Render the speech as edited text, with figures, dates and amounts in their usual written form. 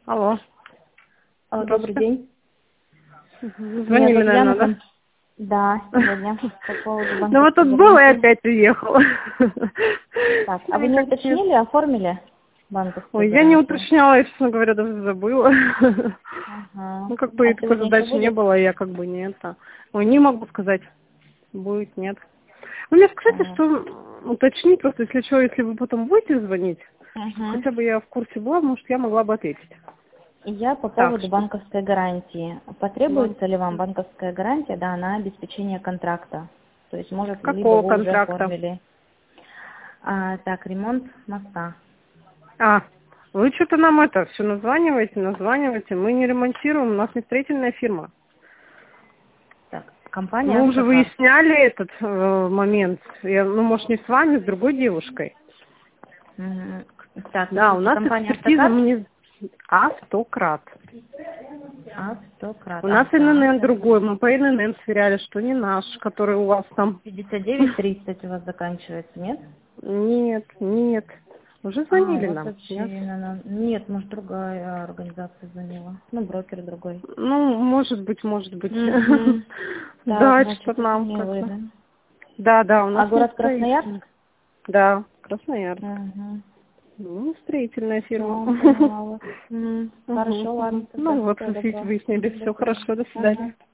Алло. Алло, добрый день. Звонили, Меня зовут наверное, да? Янка. Да, сегодня по поводу Ну вот банковской тут был и гарантии. опять уехал. Так, а Ну, вы не никак нет. уточнили, оформили банковскую Ой, я не гарантию? уточняла, я, честно говоря, даже забыла. Ага. Ну, как бы А и такой сегодня еще задачи не будет? было, я как бы не это. Ой, не могу сказать, будет, нет. Вы мне скажите, Ага. что уточнить, просто если что, если вы потом будете звонить, чтобы Ага. хотя бы я в курсе была, может, я могла бы ответить. Я по Так, поводу что? банковской гарантии. Потребуется ли вам банковская гарантия, да, на обеспечение контракта? То есть, может, либо Какого вы уже контракта? оформили. Так, ремонт моста. А, вы что-то нам это все названиваете. Мы не ремонтируем, у нас не строительная фирма. Так, компания Мы уже «Автокар». выясняли этот момент. Я, ну, может, не с вами, с другой девушкой. Мгм. Так, Да, у подождите, нас компания экспертиза, «Автокар»? мы не... Автократ. «Автократ». У нас Так, ИНН сейчас. другой, мы по ИНН сверяли, что не наш, который у вас там. 59-30 у вас заканчивается, нет? Нет, нет. Уже звонили Вот нам, вообще, нет? нет, может, другая организация звонила. Ну, брокер другой. Ну, может быть, может быть. Угу. Так, Да, значит, что это нам не вы, как-то. да? Да, у А нас не город строительная. Красноярск? Да, Красноярск. Угу. Ну, строительная фирма. Все, поняла вас. Мгм, Хорошо, ладно, мгм. тогда Ну вот, всего доброго. выяснили, До все свидания. хорошо, до свидания. Ага.